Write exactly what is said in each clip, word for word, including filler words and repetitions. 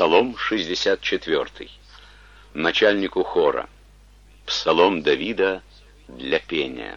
Псалом шестьдесят четвёртый. Начальнику хора. Псалом Давида для пения.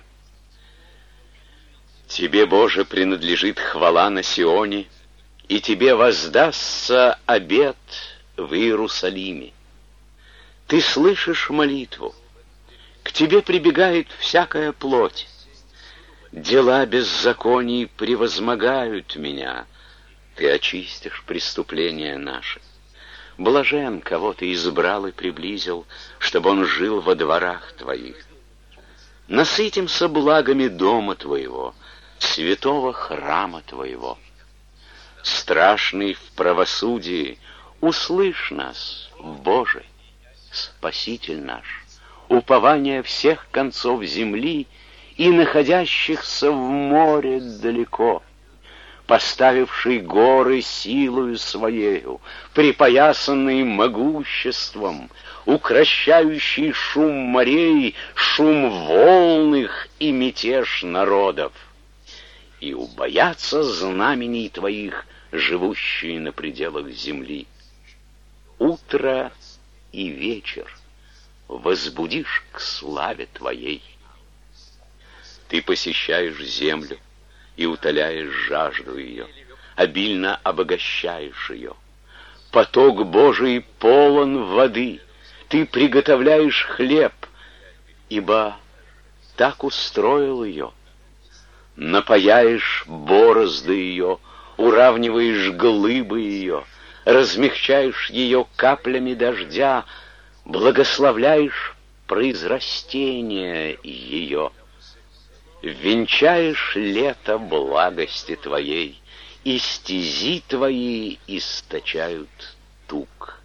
Тебе, Боже, принадлежит хвала на Сионе, и Тебе воздастся обет в Иерусалиме. Ты слышишь молитву, к Тебе прибегает всякая плоть. Дела беззаконий превозмогают меня, Ты очистишь преступления наши. Блажен, кого Ты избрал и приблизил, чтобы он жил во дворах Твоих. Насытимся благами дома Твоего, святого храма Твоего. Страшный в правосудии, услышь нас, Боже, Спаситель наш, упование всех концов земли и находящихся в море далеко, поставивший горы силою своею, припоясанный могуществом, укрощающий шум морей, шум волн их и мятеж народов. И убоятся знамений Твоих, живущие на пределах земли. Утро и вечер возбудишь к славе Твоей. Ты посещаешь землю и утоляешь жажду ее, обильно обогащаешь ее. Поток Божий полон воды, Ты приготовляешь хлеб, ибо так устроил ее. Напаяешь борозды ее, уравниваешь глыбы ее, размягчаешь ее каплями дождя, благословляешь произрастение ее. Венчаешь лето благости Твоей, и стези Твои источают тук.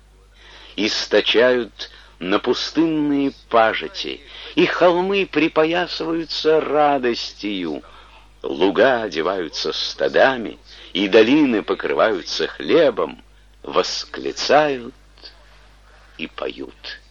Источают на пустынные пажити, и холмы припоясываются радостью, луга одеваются стадами, и долины покрываются хлебом, восклицают и поют.